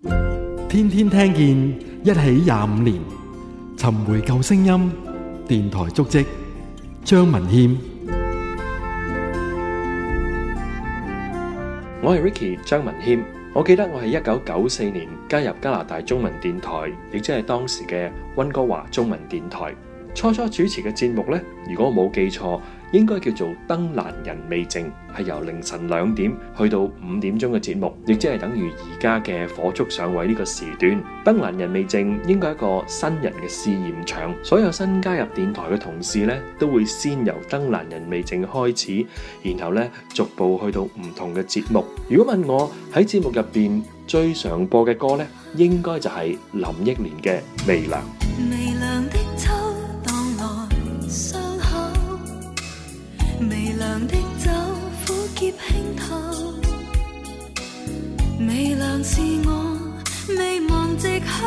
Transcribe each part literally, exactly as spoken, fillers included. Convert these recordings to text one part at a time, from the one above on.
天天聽見，一起廿五年，尋回舊聲音，電台足跡。張文謙， 我係 Ricky 張文謙。我記得我係一九九四年加入加拿大中文電台，亦即係當時嘅溫哥華中文電台。初初主持嘅節目呢，如果我冇記錯，應該叫做燈蘭人未靜，係由凌晨兩點去到五點鐘嘅節目，亦即係等於而家嘅火燭上位呢個時段。燈蘭人未靜應該係一個新人嘅試驗場，所有新加入電台嘅同事呢，都會先由燈蘭人未靜開始，然後呢逐步去到唔同嘅節目。如果問我喺節目入邊最常播嘅歌呢，應該就係林憶蓮嘅《微涼》。 微涼的秋蕩來傷口，微涼的酒苦澀輕透，微涼是我未忘藉口，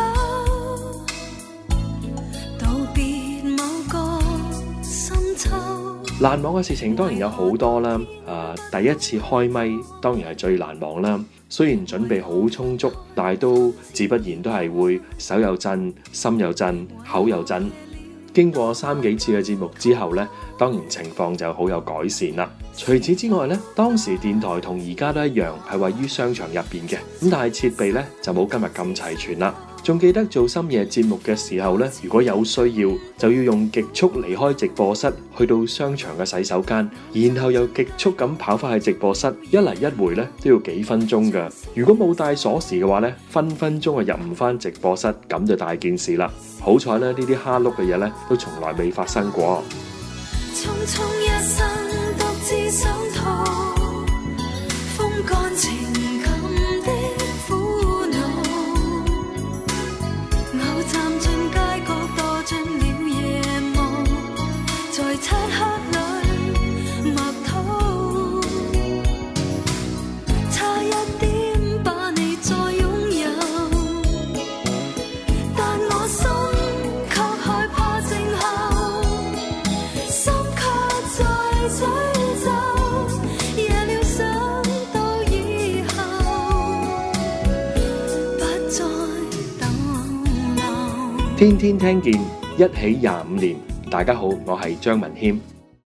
道別某個深秋。 難忘嘅事情當然有好多啦，誒、呃，第一次開咪當然係最難忘啦。雖然準備好充足，但係都自不然都係會手又震、心又震、口又震。經過三幾次嘅節目之後呢，當然情況就好有改善啦。除此之外呢，當時電台同而家都一樣係位於商場入邊嘅，咁但係設備呢就冇今日咁齊全啦。仲記得做深夜節目嘅時候呢，如果有需要就要用極速離開直播室去到商場嘅洗手間，然後又極速咁跑翻去直播室，一嚟一回呢都要幾分鐘噶。如果冇帶鎖匙嘅話呢，分分鐘係入唔翻直播室，咁就大件事啦。好彩呢，呢啲蝦碌嘅嘢呢都從來未發生過。 匆匆一生獨自想逃，風乾情感的苦惱，偶站進街角墮進了夜夢，在漆黑裏默禱，差一點把你再擁有，但我心卻害怕靜候，心卻在詛咒，夜了想到以後不再逗留。 天天聽見，一起廿五年。大家好，我係張文謙。